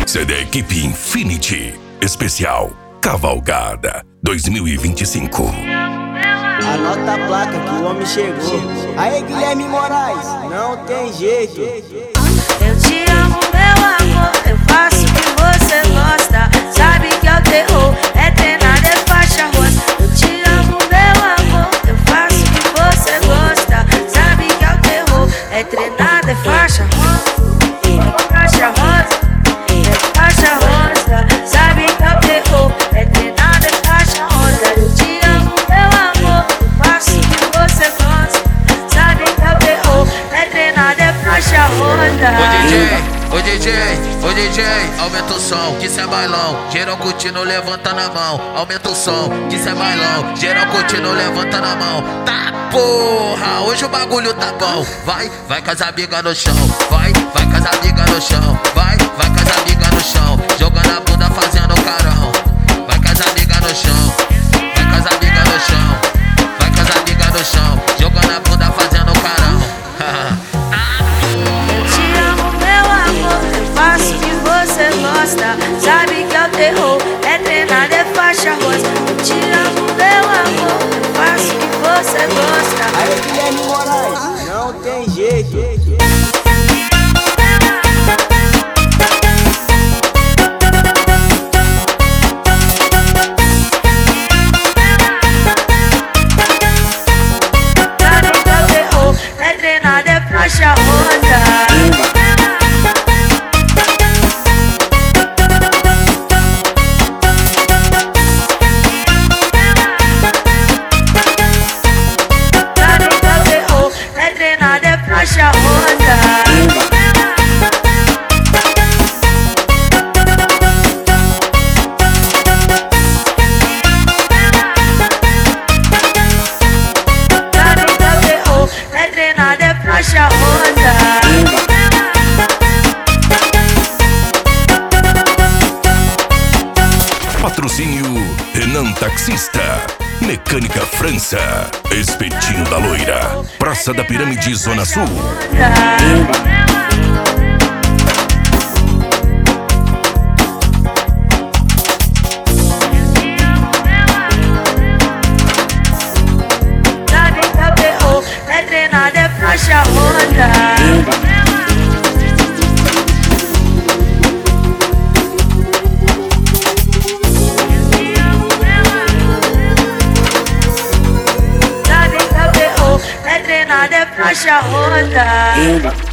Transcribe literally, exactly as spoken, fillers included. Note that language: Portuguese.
Esse é da equipe Infinity, especial Cavalgada dois mil e vinte e cinco. Anota a placa que o homem chegou. Aê, Guilherme Moraes, não tem jeito. Eu te amo, meu amor, eu faço o que você gosta. Sabe que é o terror, é treinado, é faixa rosa. Eu te amo, meu amor, eu faço o que você gosta. Sabe que é o terror, é treinado, é faixa rosa. É faixa rosa, é faixa rosa. Sabe que é o terror, é treinado, é faixa rosa. Eu te amo, meu amor, eu faço o que você gosta. Sabe que é o terror, é treinado, é faixa rosa. Ô D J, ô D J, ô D J, aumenta o som, que cê é bailão. Geral curtindo, levanta na mão. Aumenta o som, que cê é bailão. Geral curtindo, levanta na mão. Tá porra, hoje o bagulho tá bom. Vai, vai com as amigas no chão. Vai, vai com as amigas no chão. Vai, vai com as amigas no chão. Jogando a bunda, fazendo carão. Vai com as amigas no chão. Vai com as amigas no chão. Vai com as amigas no chão. Jogando a bunda, fazendo carão. Eu te amo, meu amor, eu faço o que você gosta. Sabe que é o terror, é treinado, é faixa rosa. Eu te amo, meu amor, eu faço o que você gosta. Aê, Guilherme Moraes, não tem jeito. Sabe que é o terror, é treinado, é faixa rosa. Faixa rosa. Sabe que é o terror, é treinado, é faixa rosa. Patrocínio Renan Taxista, Mecânica França, Espetinho da Loira, Praça da Pirâmide, Zona Sul. Sabe que é o terror, é treinado, é faixa rosa. É treinado, é faixa rosa.